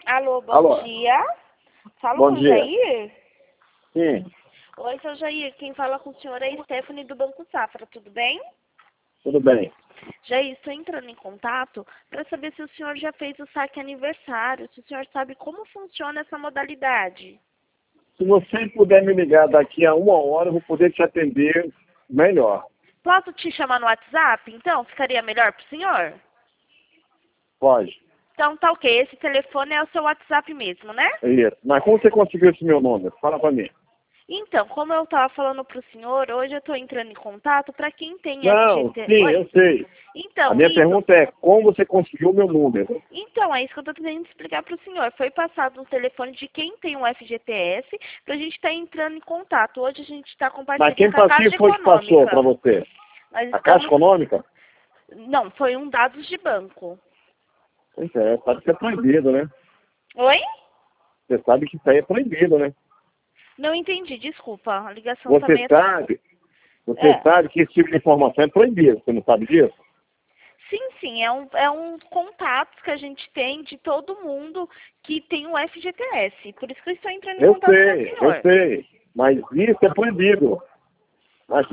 Alô, bom Alô. dia. Fala Bom com o dia. Jair? Sim, Oi, seu Jair. Quem fala com o senhor é Stephanie do Banco Safra, tudo bem? tudo bem. Jair, estou entrando em contato para saber se o senhor já fez o saque aniversário, se o senhor sabe como funciona essa modalidade. Se você puder me ligar daqui a 1 hora, eu vou poder te atender melhor. Posso te chamar no WhatsApp, então? Ficaria melhor para o senhor? Pode. Então tá ok, esse telefone é o seu WhatsApp mesmo, né? É isso. Mas como você conseguiu esse meu número? Fala pra mim. Então, como eu estava falando para o senhor, hoje eu estou entrando em contato para quem tem Não, FGT. sim, Oi? eu sei. A Então, minha isso. pergunta é, como você conseguiu o meu número? Então, é isso que eu estou tentando explicar para o senhor. Foi passado um telefone de quem tem um FGTS para a gente estar entrando em contato. Hoje a gente está com Mas parceria quem com a Caixa foi que passou para Econômica. você? Nós A Caixa estamos... Econômica? Não, foi um dados de banco. Pois é, sabe que é proibido, né? Oi? Você sabe que isso aí é proibido, né? Não entendi, desculpa. A ligação está Você meio... sabe, você É. sabe que esse tipo de informação é proibido, você não sabe disso? Sim, é um contato que a gente tem de todo mundo que tem um FGTS. Por isso que eu estou entrando em contato com o Eu senhor. sei, mas isso é proibido.